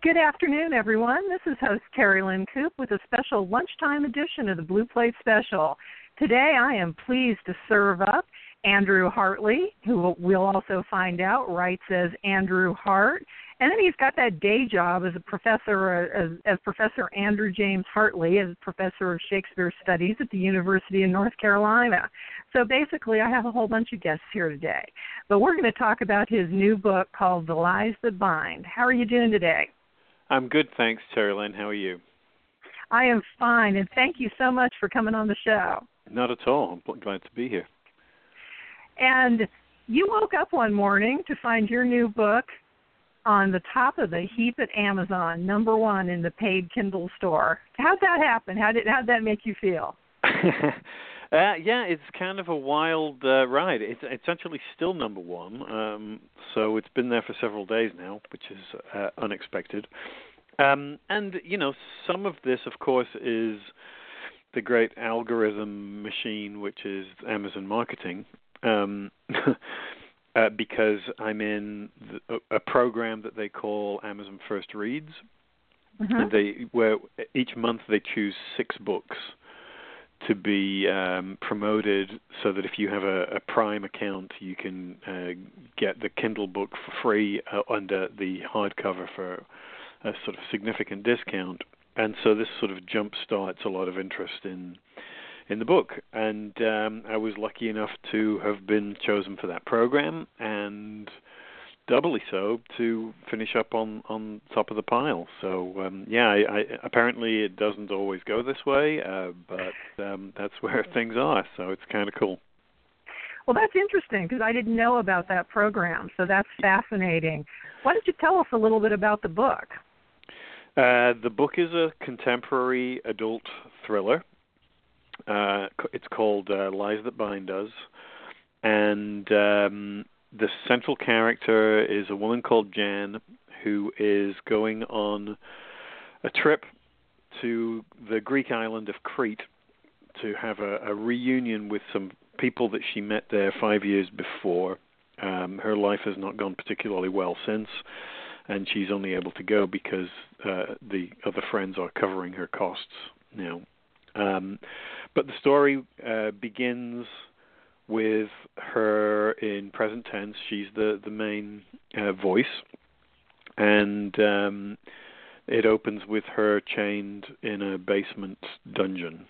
Good afternoon, everyone. This is host Terry Lynn Coop with a special lunchtime edition of the Blue Plate Special. Today I am pleased to serve up Andrew Hartley, who we'll also find out writes as Andrew Hart. And then he's got that day job as a professor, as Professor Andrew James Hartley, as Professor of Shakespeare Studies at the University of North Carolina. So basically I have a whole bunch of guests here today. But we're going to talk about his new book called The Lies That Bind. How are you doing today? I'm good, thanks, Terry Lynn. How are you? I am fine, and thank you so much for coming on the show. Not at all. I'm glad to be here. And you woke up one morning to find your new book on the top of the heap at Amazon, #1 in the paid Kindle store. How'd that happen? How'd that make you feel? Yeah, it's kind of a wild ride. It's actually still #1, so it's been there for several days now, which is unexpected. And, you know, some of this, of course, is the great algorithm machine, which is Amazon marketing, because I'm in a program that they call Amazon First Reads, where each month they choose 6 books to be promoted, so that if you have a Prime account, you can get the Kindle book for free under the hardcover for a sort of significant discount. And so this sort of jump starts a lot of interest in the book. And I was lucky enough to have been chosen for that program, and doubly so to finish up on top of the pile. So, I apparently it doesn't always go this way, but that's where things are, so it's kind of cool. Well, that's interesting, because I didn't know about that program, so that's fascinating. Why don't you tell us a little bit about the book? The book is a contemporary adult thriller. It's called Lies That Bind Us, and the central character is a woman called Jan, who is going on a trip to the Greek island of Crete to have a reunion with some people that she met there 5 years before. Her life has not gone particularly well since, and she's only able to go because the other friends are covering her costs now. But the story begins with her in present tense. She's the main voice, and it opens with her chained in a basement dungeon,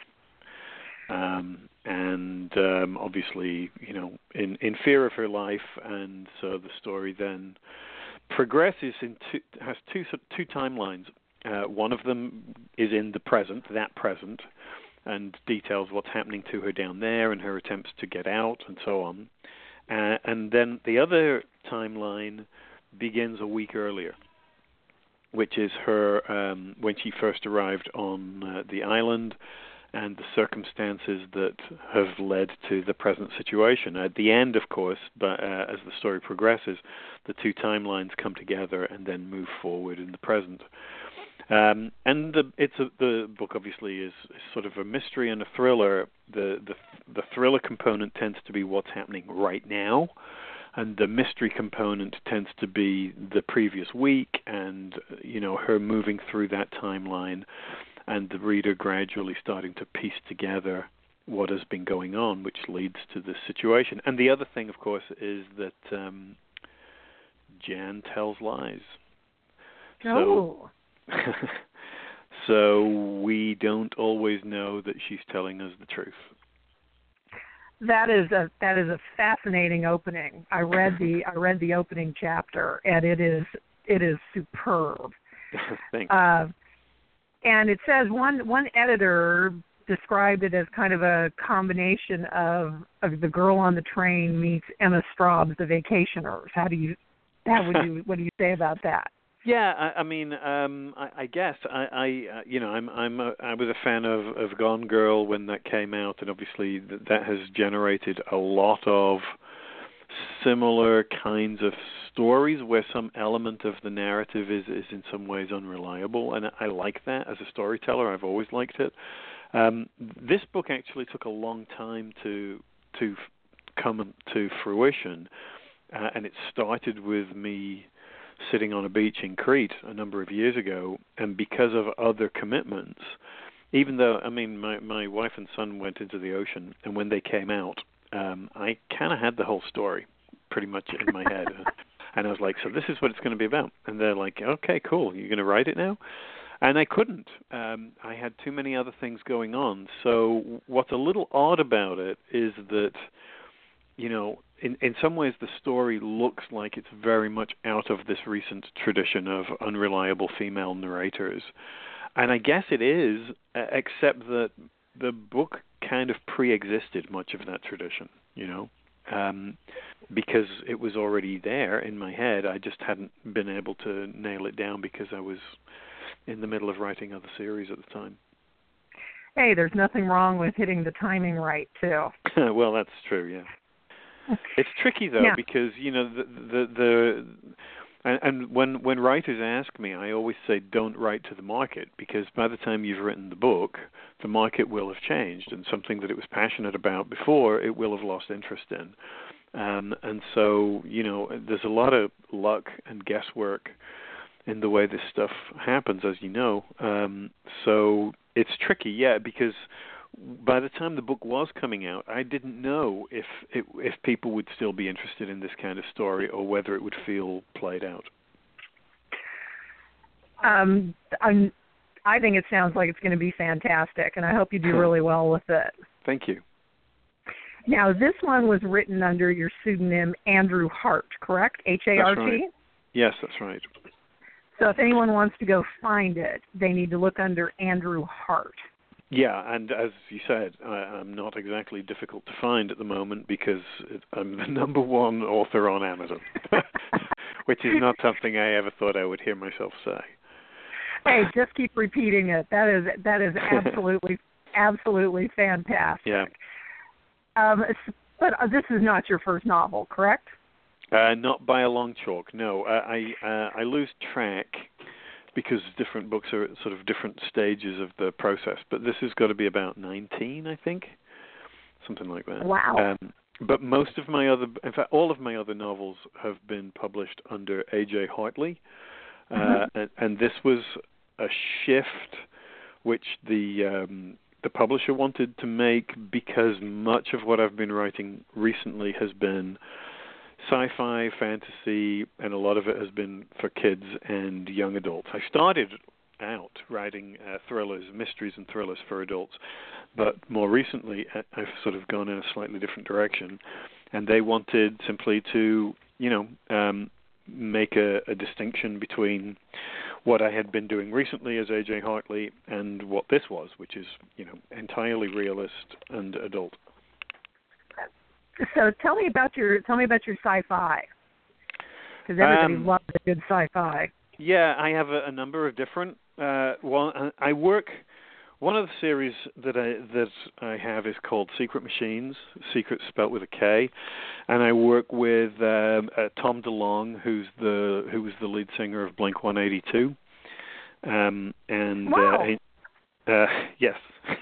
and obviously, you know, in fear of her life. And so the story then progresses has two timelines. One of them is in the present, and details what's happening to her down there and her attempts to get out and so on. And then the other timeline begins a week earlier, which is her when she first arrived on the island, and the circumstances that have led to the present situation. At the end, of course, but as the story progresses, the two timelines come together and then move forward in the present. And the book obviously is sort of a mystery and a thriller. The thriller component tends to be what's happening right now, and the mystery component tends to be the previous week, and, you know, her moving through that timeline, and the reader gradually starting to piece together what has been going on, which leads to this situation. And the other thing, of course, is that Jan tells lies. Oh. So we don't always know that she's telling us the truth. That is a fascinating opening. I read the opening chapter, and it is superb. Thanks. And it says one editor described it as kind of a combination of The Girl on the Train meets Emma Straub's The Vacationers. What do you say about that? Yeah, I mean, I guess I was a fan of Gone Girl when that came out, and obviously that has generated a lot of similar kinds of stories where some element of the narrative is in some ways unreliable, and I like that as a storyteller. I've always liked it. This book actually took a long time to come to fruition, and it started with me sitting on a beach in Crete a number of years ago, and because of other commitments, even though, I mean, my wife and son went into the ocean, and when they came out, I kind of had the whole story pretty much in my head. And I was like, so this is what it's going to be about. And they're like, okay, cool. You're going to write it now? And I couldn't. I had too many other things going on. So what's a little odd about it is that, you know, in some ways the story looks like it's very much out of this recent tradition of unreliable female narrators. And I guess it is, except that the book kind of pre-existed much of that tradition, you know, because it was already there in my head. I just hadn't been able to nail it down because I was in the middle of writing other series at the time. Hey, there's nothing wrong with hitting the timing right, too. Well, that's true, yeah. It's tricky, though, because, you know, and when writers ask me, I always say don't write to the market, because by the time you've written the book, the market will have changed, and something that it was passionate about before, it will have lost interest in. And so, you know, there's a lot of luck and guesswork in the way this stuff happens, as you know. So it's tricky, yeah, because by the time the book was coming out, I didn't know if people would still be interested in this kind of story or whether it would feel played out. I think it sounds like it's going to be fantastic, and I hope you do really well with it. Thank you. Now, this one was written under your pseudonym Andrew Hart, correct? H-A-R-T? That's right. Yes, that's right. So if anyone wants to go find it, they need to look under Andrew Hart. Yeah, and as you said, I'm not exactly difficult to find at the moment because I'm the number one author on Amazon, which is not something I ever thought I would hear myself say. Hey, just keep repeating it. That is absolutely fantastic. Yeah. But this is not your first novel, correct? Not by a long chalk, no. I lose track because different books are at sort of different stages of the process. But this has got to be about 19, I think, something like that. Wow. But most of my other, in fact, all of my other novels have been published under A.J. Hartley. And this was a shift which the publisher wanted to make because much of what I've been writing recently has been sci-fi, fantasy, and a lot of it has been for kids and young adults. I started out writing thrillers, mysteries and thrillers for adults, but more recently I've sort of gone in a slightly different direction, and they wanted simply to, you know, make a distinction between what I had been doing recently as A.J. Hartley and what this was, which is, you know, entirely realist and adult. So tell me about your sci-fi, because everybody loves a good sci-fi. Yeah, I have a number of different. One of the series that I have is called Secret Machines. Secret spelt with a K, and I work with Tom DeLonge, who was the lead singer of Blink-182. Wow. Yes.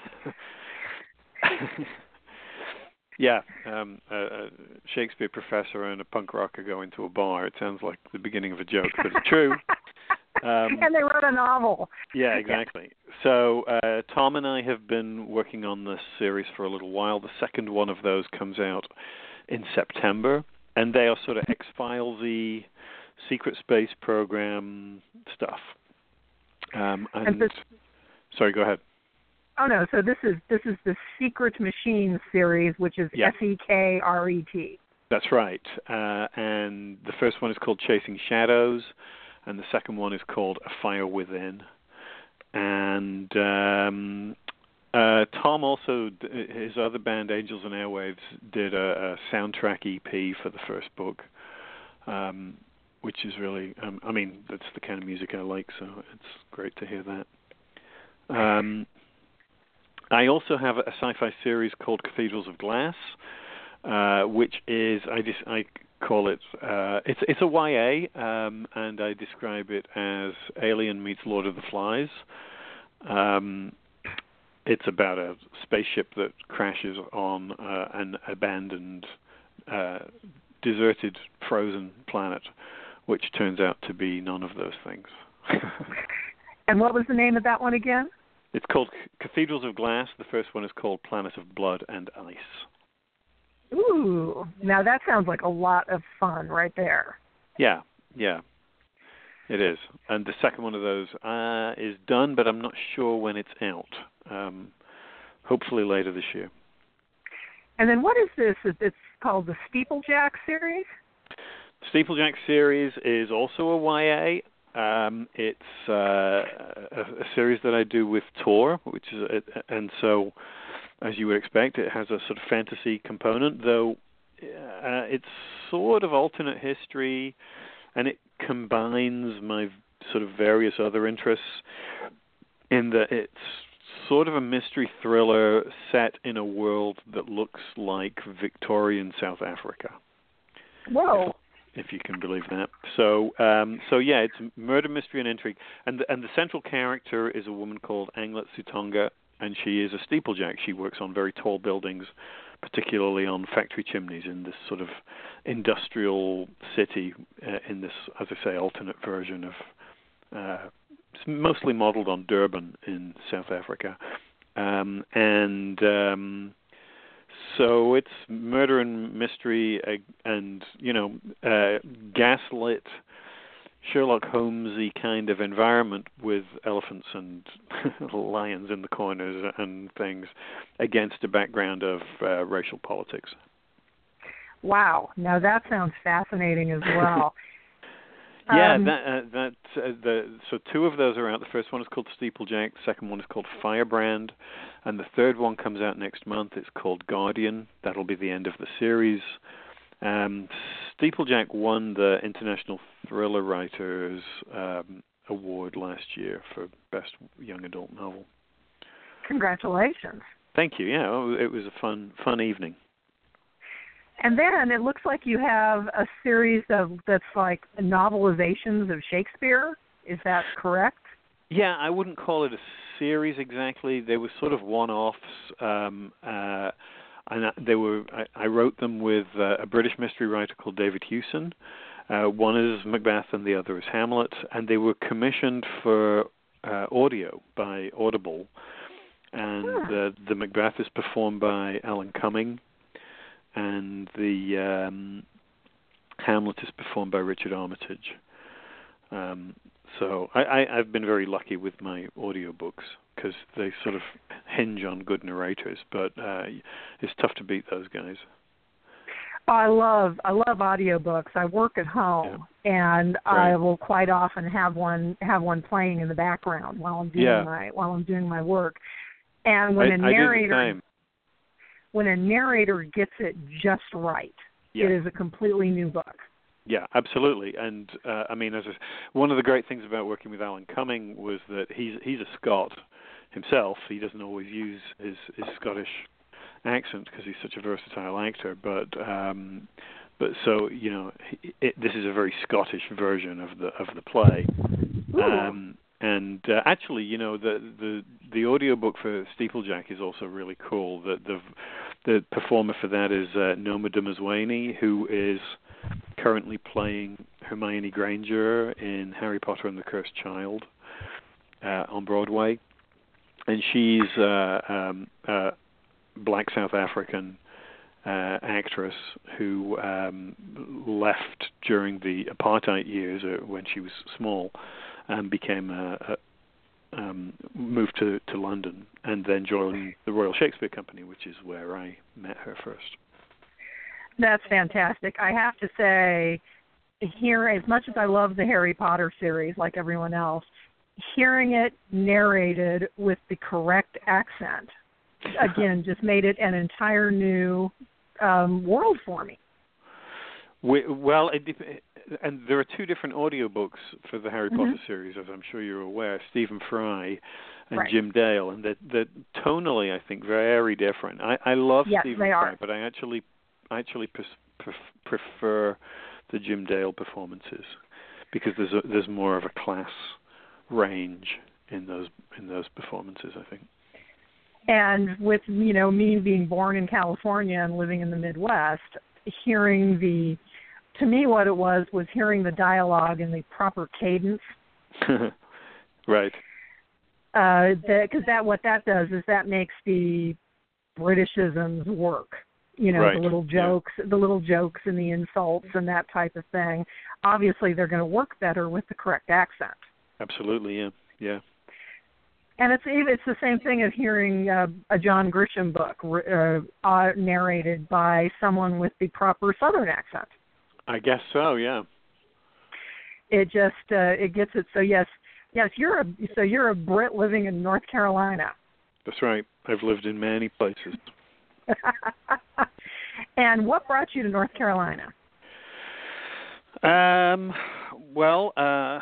Yeah, a Shakespeare professor and a punk rocker go into a bar. It sounds like the beginning of a joke, but it's true. And they wrote a novel. Yeah, exactly. So Tom and I have been working on this series for a little while. The second one of those comes out in September, and they are sort of X-Files-y, secret space program stuff. Sorry, go ahead. Oh no! So this is the Secret Machines series, which is SEKRET. That's right. And the first one is called Chasing Shadows, and the second one is called A Fire Within. And Tom also, his other band, Angels and Airwaves, did a soundtrack EP for the first book, which is really, I mean, that's the kind of music I like, so it's great to hear that. I also have a sci-fi series called Cathedrals of Glass, which is, I call it, it's a YA, and I describe it as Alien meets Lord of the Flies. It's about a spaceship that crashes on an abandoned, deserted, frozen planet which turns out to be none of those things. And what was the name of that one again? It's called Cathedrals of Glass. The first one is called Planet of Blood and Ice. Ooh, now that sounds like a lot of fun right there. Yeah, it is. And the second one of those is done, but I'm not sure when it's out. Hopefully later this year. And then what is this? It's called the Steeplejack series? Steeplejack series is also a YA. It's a series that I do with Tor, which is, and so, as you would expect, it has a sort of fantasy component, though it's sort of alternate history, and it combines my sort of various other interests in that it's sort of a mystery thriller set in a world that looks like Victorian South Africa. Whoa. If you can believe that. So yeah, it's murder, mystery, and intrigue. And the central character is a woman called Anglet Sutonga, and she is a steeplejack. She works on very tall buildings, particularly on factory chimneys in this sort of industrial city in this, as I say, alternate version of, it's mostly modeled on Durban in South Africa. So it's murder and mystery and, gaslit Sherlock Holmes-y kind of environment with elephants and lions in the corners and things against a background of racial politics. Wow. Now that sounds fascinating as well. Yeah, so two of those are out. The first one is called Steeplejack. The second one is called Firebrand. And the third one comes out next month. It's called Guardian. That'll be the end of the series. Steeplejack won the International Thriller Writers Award last year for Best Young Adult Novel. Congratulations. Thank you. Yeah, it was a fun evening. And then it looks like you have a series that's like novelizations of Shakespeare. Is that correct? Yeah, I wouldn't call it a series exactly. They were sort of one-offs, and I wrote them with a British mystery writer called David Hewson. One is Macbeth and the other is Hamlet, and they were commissioned for audio by Audible. And the Macbeth is performed by Alan Cumming, and the Hamlet is performed by Richard Armitage. So I've been very lucky with my audiobooks because they sort of hinge on good narrators, but it's tough to beat those guys. I love audiobooks. I work at home, and right. I will quite often have one playing in the background while I'm doing my work. And when a narrator gets it just right, it is a completely new book. Yeah, absolutely. And one of the great things about working with Alan Cumming was that he's a Scot himself. He doesn't always use his Scottish accent because he's such a versatile actor. But so this is a very Scottish version of the play. Actually, the audiobook for Steeplejack is also really cool. The performer for that is Noma Dumezweni, who is currently playing Hermione Granger in Harry Potter and the Cursed Child on Broadway. And she's a black South African actress who left during the apartheid years when she was small and became moved to London and then joined the Royal Shakespeare Company, which is where I met her first. That's fantastic. I have to say, as much as I love the Harry Potter series, like everyone else, hearing it narrated with the correct accent, again, just made it an entire new world for me. And there are two different audiobooks for the Harry Potter series, as I'm sure you're aware, Stephen Fry and Jim Dale, and they're tonally, I think, very different. I love Stephen Fry, but I actually prefer the Jim Dale performances because there's more of a class range in those performances, I think. And with me being born in California and living in the Midwest, hearing the to me, what it was hearing the dialogue in the proper cadence. Right. Because what that does is that makes the Britishisms work. You know, right. the little jokes and the insults and that type of thing. Obviously, they're going to work better with the correct accent. Absolutely, yeah. And it's the same thing as hearing a John Grisham book narrated by someone with the proper Southern accent. I guess so, yeah. It just it gets it. So yes, you're a Brit living in North Carolina. That's right. I've lived in many places. And what brought you to North Carolina? Well,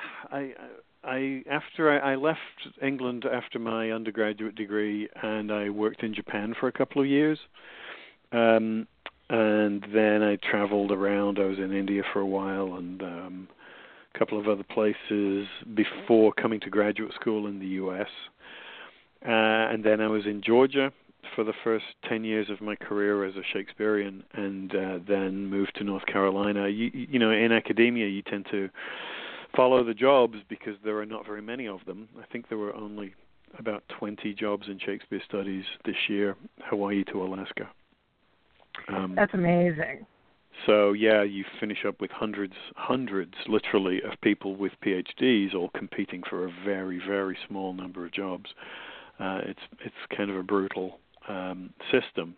I left England after my undergraduate degree, and I worked in Japan for a couple of years. And then I traveled around. I was in India for a while, and a couple of other places before coming to graduate school in the U.S. And then I was in Georgia for the first 10 years of my career as a Shakespearean, and then moved to North Carolina. You know, in academia, you tend to follow the jobs because there are not very many of them. I think there were only about 20 jobs in Shakespeare studies this year, Hawaii to Alaska. That's amazing. So, yeah, you finish up with hundreds, literally, of people with PhDs all competing for a very, very small number of jobs. It's kind of a brutal system.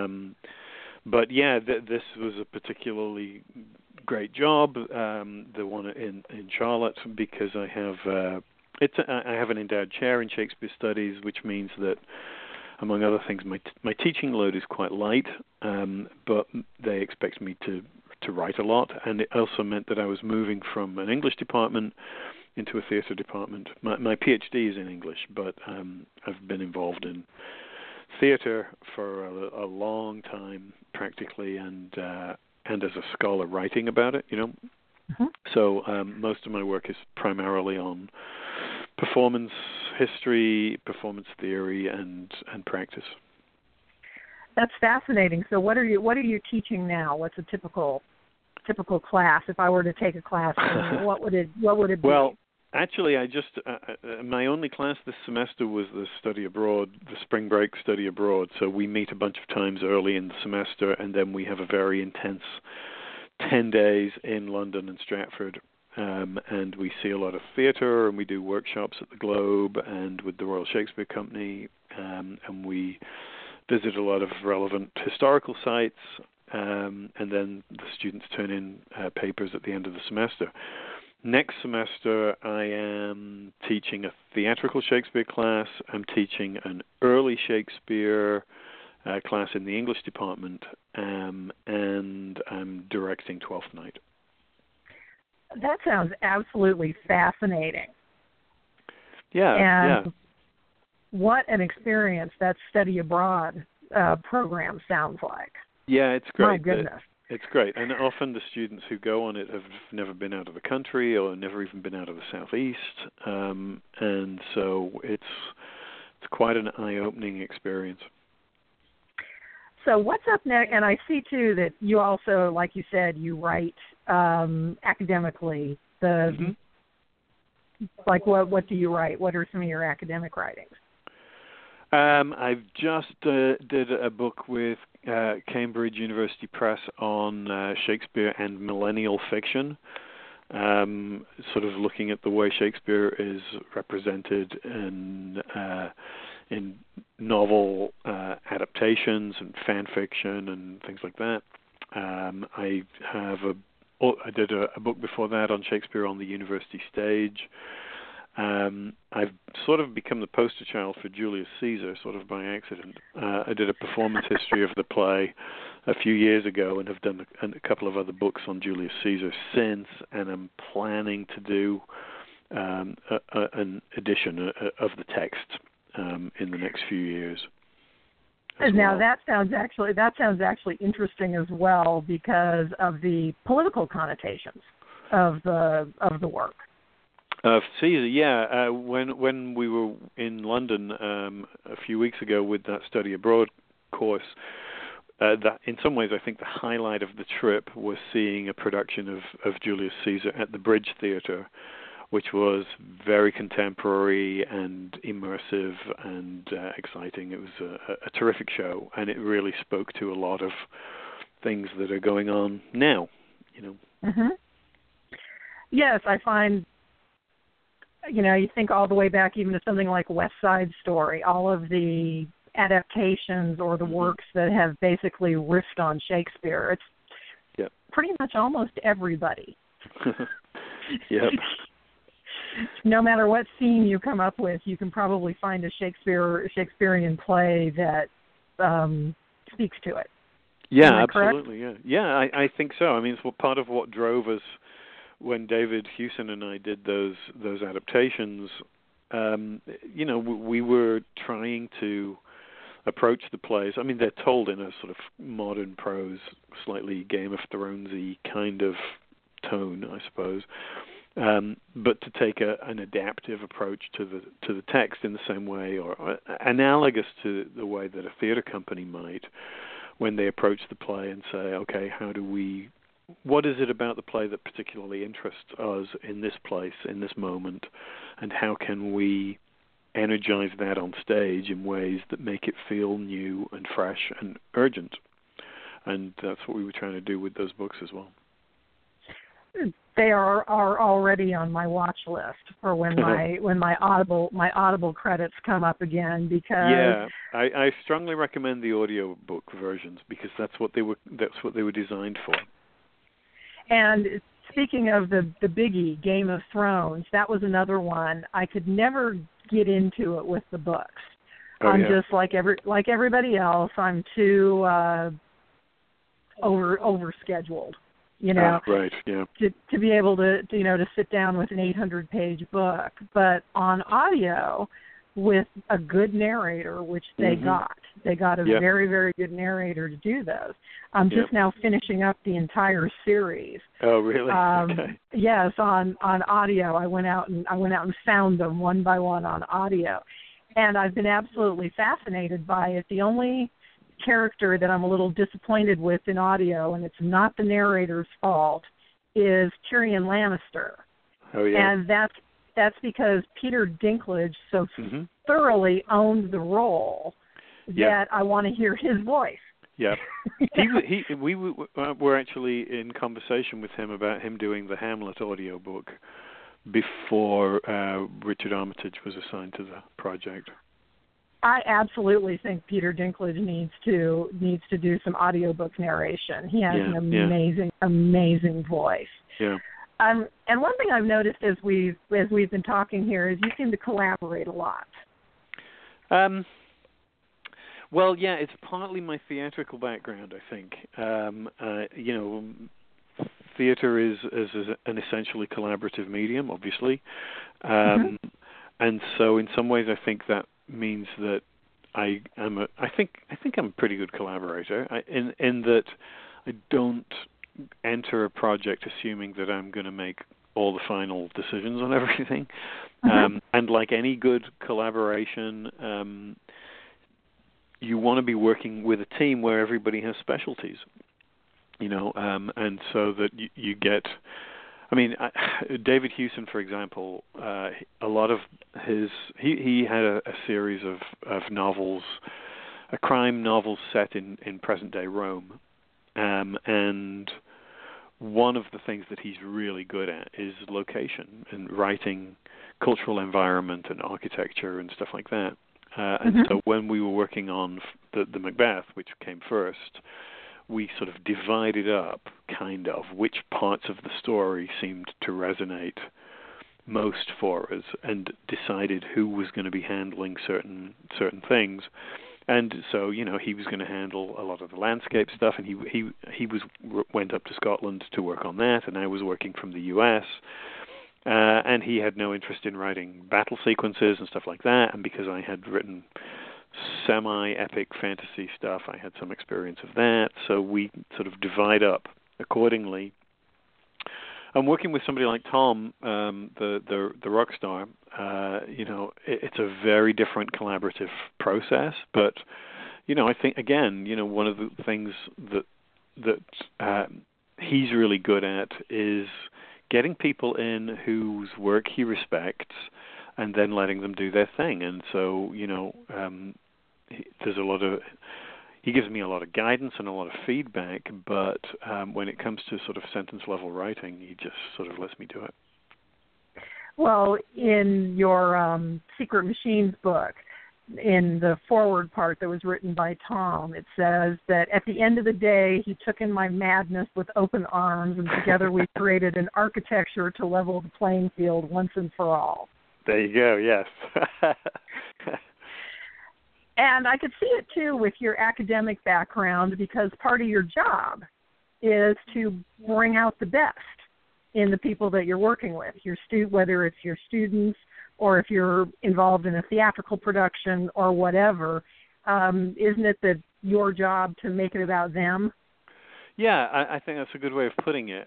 But, yeah, this was a particularly great job, the one in Charlotte, because I have an endowed chair in Shakespeare Studies, which means that, among other things, my teaching load is quite light, but they expect me to write a lot, and it also meant that I was moving from an English department into a theatre department. My PhD is in English, but I've been involved in theatre for a long time, practically, and as a scholar writing about it, you know. Mm-hmm. So most of my work is primarily on performance history, performance theory, and practice. That's fascinating. So what are you teaching now? What's a typical class? If I were to take a class, what would it be? Well, actually, I just my only class this semester was the study abroad, the spring break study abroad. So we meet a bunch of times early in the semester, and then we have a very intense 10 days in London and Stratford, and we see a lot of theatre, and we do workshops at the Globe and with the Royal Shakespeare Company, and we visit a lot of relevant historical sites, and then the students turn in papers at the end of the semester. Next semester, I am teaching a theatrical Shakespeare class. I'm teaching an early Shakespeare class in the English department, and I'm directing Twelfth Night. That sounds absolutely fascinating. Yeah, what an experience that study abroad program sounds like. Yeah, it's great. My goodness. It's great. And often the students who go on it have never been out of the country or never even been out of the Southeast. And so it's quite an eye-opening experience. So what's up next? And I see, too, that you also, like you said, you write academically. Like, what do you write? What are some of your academic writings? I've just did a book with Cambridge University Press on Shakespeare and millennial fiction, sort of looking at the way Shakespeare is represented in novel adaptations and fan fiction and things like that. I did a book before that on Shakespeare on the university stage. I've sort of become the poster child for Julius Caesar, sort of by accident. I did a performance history of the play a few years ago and have done a couple of other books on Julius Caesar since, and I'm planning to do an edition of the text in the next few years. Now that sounds actually interesting as well because of the political connotations of the work. Caesar, yeah. When we were in London a few weeks ago with that study abroad course, that in some ways, I think the highlight of the trip was seeing a production of Julius Caesar at the Bridge Theatre, which was very contemporary and immersive and exciting. It was a terrific show, and it really spoke to a lot of things that are going on now, you know. Mm-hmm. Yes, I find, you think all the way back even to something like West Side Story, all of the adaptations or the works that have basically riffed on Shakespeare. It's pretty much almost everybody. Yep. No matter what scene you come up with, you can probably find a Shakespearean play that speaks to it. Yeah, absolutely. Yeah, I think so. I mean, it's part of what drove us when David Hewson and I did those adaptations. We were trying to approach the plays. I mean, they're told in a sort of modern prose, slightly Game of Thronesy kind of tone, I suppose. But to take an adaptive approach to the text in the same way, or analogous to the way that a theater company might, when they approach the play and say, okay, what is it about the play that particularly interests us in this place, in this moment, and how can we energize that on stage in ways that make it feel new and fresh and urgent? And that's what we were trying to do with those books as well. They are already on my watch list for when my Audible credits come up again, because I strongly recommend the audiobook versions, because that's what they were designed for. And speaking of the biggie, Game of Thrones, that was another one. I could never get into it with the books. Just like everybody else, I'm too overscheduled. Right, yeah. To be able to sit down with an 800-page book, but on audio with a good narrator, which they got a very, very good narrator to do those. I'm just now finishing up the entire series. Oh, really? Okay. Yes, on audio. I went out and found them one by one on audio, and I've been absolutely fascinated by it. The only character that I'm a little disappointed with in audio, and it's not the narrator's fault, is Tyrion Lannister. Oh, yeah. And that's because Peter Dinklage so thoroughly owned the role that I want to hear his voice. Yeah. We were actually in conversation with him about him doing the Hamlet audiobook before Richard Armitage was assigned to the project. I absolutely think Peter Dinklage needs to do some audiobook narration. He has an amazing voice. Yeah. And one thing I've noticed as we've been talking here is you seem to collaborate a lot. Well, yeah, it's partly my theatrical background, I think. Theater is an essentially collaborative medium, obviously, and so in some ways, I think that means that I think I'm a pretty good collaborator in that I don't enter a project assuming that I'm going to make all the final decisions on everything. And like any good collaboration, you want to be working with a team where everybody has specialties, and so that you get. I mean, David Hewson, for example, a lot of he had a series of novels, a crime novel set in present-day Rome, and one of the things that he's really good at is location and writing cultural environment and architecture and stuff like that. And so when we were working on the Macbeth, which came first, we sort of divided up kind of which parts of the story seemed to resonate most for us, and decided who was going to be handling certain things. And so, he was going to handle a lot of the landscape stuff, and he went up to Scotland to work on that, and I was working from the U.S., and he had no interest in writing battle sequences and stuff like that, and because I had written semi-epic fantasy stuff, I had some experience of that, so we sort of divide up accordingly. I'm working with somebody like Tom, the rock star. It's a very different collaborative process, but I think again, one of the things that he's really good at is getting people in whose work he respects, and then letting them do their thing. And so, there's a lot of. He gives me a lot of guidance and a lot of feedback, but when it comes to sort of sentence-level writing, he just sort of lets me do it. Well, in your Secret Machines book, in the forward part that was written by Tom, it says that at the end of the day, he took in my madness with open arms, and together we created an architecture to level the playing field once and for all. There you go, yes. And I could see it, too, with your academic background, because part of your job is to bring out the best in the people that you're working with, whether it's your students or if you're involved in a theatrical production or whatever. Isn't it that your job to make it about them? Yeah, I think that's a good way of putting it.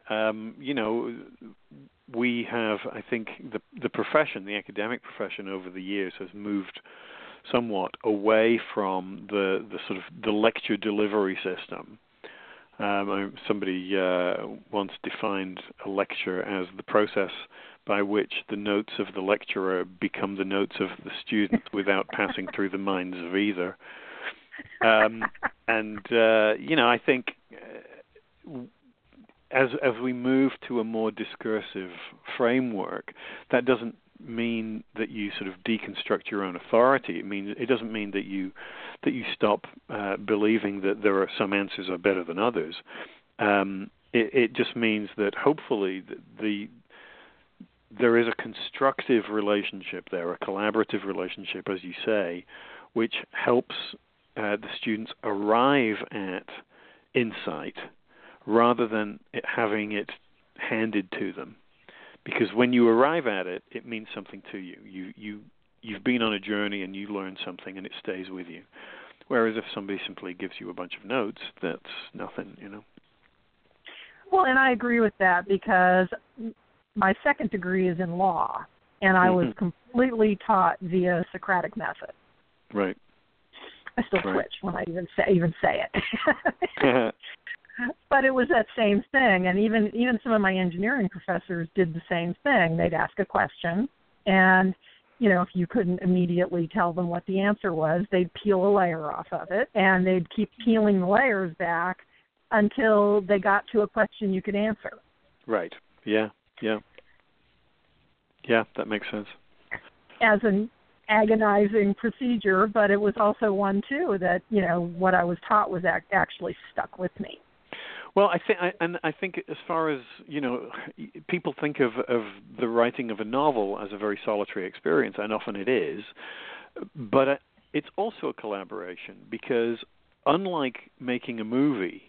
We have, I think, the profession, the academic profession over the years has moved somewhat away from the sort of the lecture delivery system. Somebody once defined a lecture as the process by which the notes of the lecturer become the notes of the student without passing through the minds of either. I think as we move to a more discursive framework, that doesn't mean that you sort of deconstruct your own authority. It doesn't mean that you stop believing that there are some answers are better than others. It just means that hopefully there is a constructive relationship there, a collaborative relationship, as you say, which helps the students arrive at insight rather than having it handed to them. Because when you arrive at it, it means something to you. You've been on a journey and you learn something and it stays with you. Whereas if somebody simply gives you a bunch of notes, that's nothing, Well, and I agree with that, because my second degree is in law, and I was completely taught via Socratic method. Right. I still twitch when I even say it. But it was that same thing, and even some of my engineering professors did the same thing. They'd ask a question, and if you couldn't immediately tell them what the answer was, they'd peel a layer off of it, and they'd keep peeling the layers back until they got to a question you could answer. Right. Yeah, that makes sense. As an agonizing procedure, but it was also one, too, that, what I was taught was actually stuck with me. Well, I think as far as, people think of the writing of a novel as a very solitary experience, and often it is, but it's also a collaboration, because unlike making a movie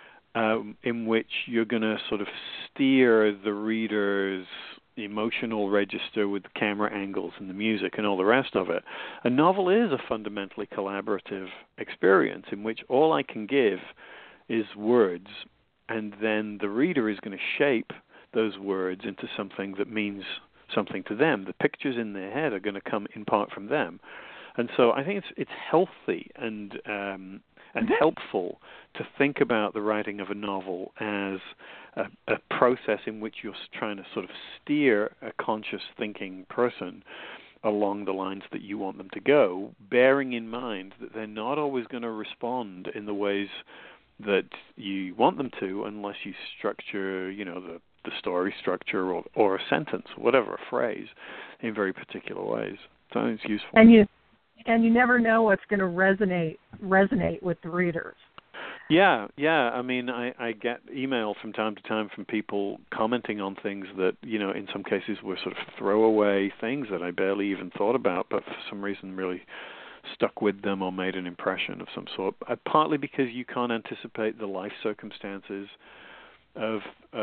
in which you're going to sort of steer the reader's emotional register with the camera angles and the music and all the rest of it, a novel is a fundamentally collaborative experience in which all I can give is words, and then the reader is going to shape those words into something that means something to them. The pictures in their head are going to come in part from them. And so I think it's healthy and helpful to think about the writing of a novel as a process in which you're trying to sort of steer a conscious thinking person along the lines that you want them to go, bearing in mind that they're not always going to respond in the ways that you want them to unless you structure, the story structure or a sentence, whatever, a phrase, in very particular ways. So it's useful. And you never know what's going to resonate with the readers. Yeah. I get email from time to time from people commenting on things that, in some cases were sort of throwaway things that I barely even thought about, but for some reason really stuck with them or made an impression of some sort. Partly because you can't anticipate the life circumstances of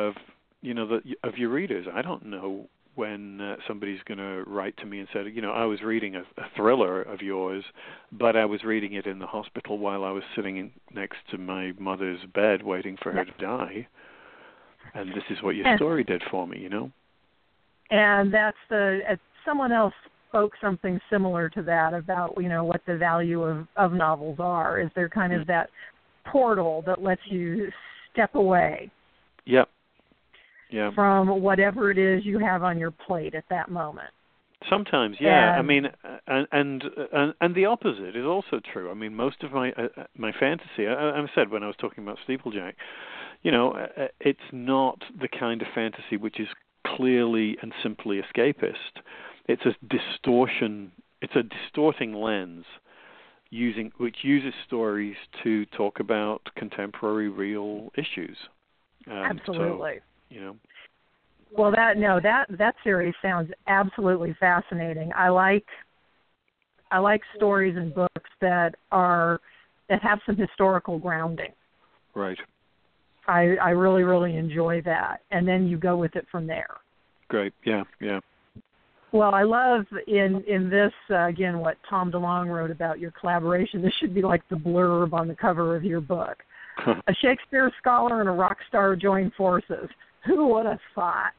your readers. I don't know when somebody's going to write to me and say, I was reading a thriller of yours, but I was reading it in the hospital while I was sitting next to my mother's bed waiting for her to die. And this is what your story did for me, And that's someone else folks something similar to that about, what the value of novels are? Is there kind of that portal that lets you step away from whatever it is you have on your plate at that moment? Sometimes, yeah. I mean, and the opposite is also true. I mean, most of my fantasy, I said when I was talking about Steeplejack, it's not the kind of fantasy which is clearly and simply escapist. It's a distortion. It's a distorting lens which uses stories to talk about contemporary real issues. Absolutely. So, Well, that series sounds absolutely fascinating. I like stories and books that have some historical grounding. Right. I really, really enjoy that, and then you go with it from there. Great. Yeah. Well, I love in this again what Tom DeLonge wrote about your collaboration. This should be like the blurb on the cover of your book. A Shakespeare scholar and a rock star join forces. Who would have thought?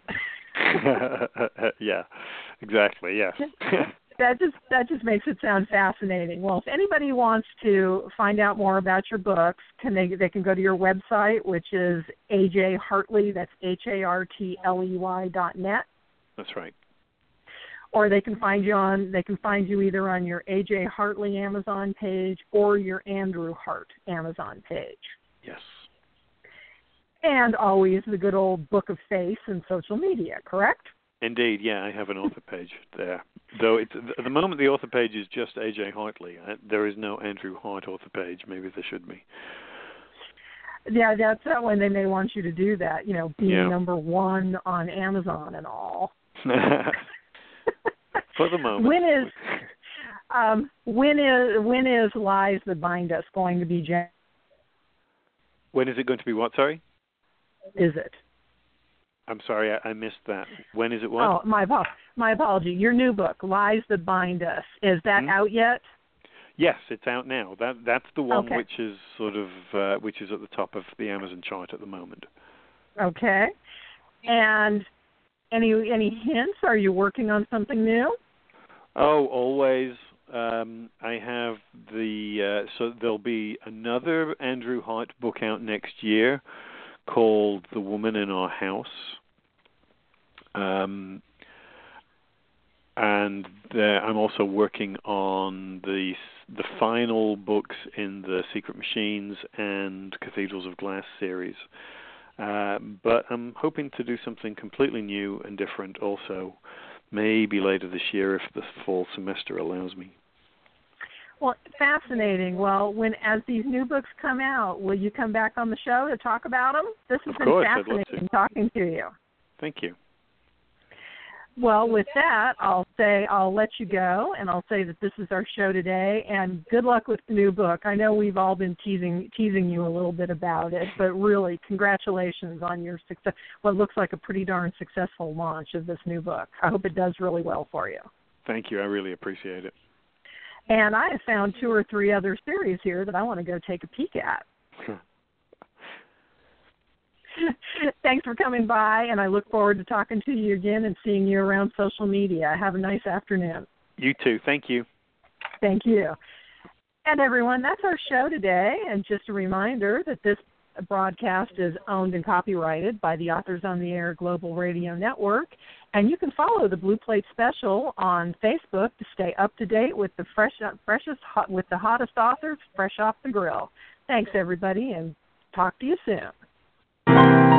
Yeah, exactly. Yes. That just makes it sound fascinating. Well, if anybody wants to find out more about your books, they can go to your website, which is AJ Hartley. That's HARTLEY.net. That's right. Or they can find you either on your AJ Hartley Amazon page or your Andrew Hart Amazon page. Yes. And always the good old Book of Face and social media, correct? Indeed, yeah, I have an author page there. Though at the moment the author page is just AJ Hartley. There is no Andrew Hart author page. Maybe there should be. Yeah, that's when they may want you to do that. Being number one on Amazon and all. For the moment. When is Lies That Bind Us going to be? When is it going to be what? Sorry. Is it? I'm sorry, I missed that. When is it what? Oh, my apology. Your new book, Lies That Bind Us, is that out yet? Yes, it's out now. That's the one okay. which is which is at the top of the Amazon chart at the moment. Okay. And any hints? Are you working on something new? Oh, always. I have so there'll be another Andrew Hart book out next year called The Woman in Our House. And I'm also working on the final books in the Secret Machines and Cathedrals of Glass series. But I'm hoping to do something completely new and different also, maybe later this year if the fall semester allows me. Well, fascinating. Well, as these new books come out, will you come back on the show to talk about them? This has been fascinating talking to you. Thank you. Well, with that, I'll let you go, and I'll say that this is our show today, and good luck with the new book. I know we've all been teasing you a little bit about it, but really, congratulations on your success. What looks like a pretty darn successful launch of this new book. I hope it does really well for you. Thank you. I really appreciate it. And I have found 2 or 3 other series here that I want to go take a peek at. Thanks for coming by, and I look forward to talking to you again and seeing you around social media. Have a nice afternoon. You too. Thank you. Thank you. And everyone, that's our show today. And just a reminder that this broadcast is owned and copyrighted by the Authors on the Air Global Radio Network. And you can follow the Blue Plate Special on Facebook to stay up to date with the hottest authors fresh off the grill. Thanks, everybody, and talk to you soon.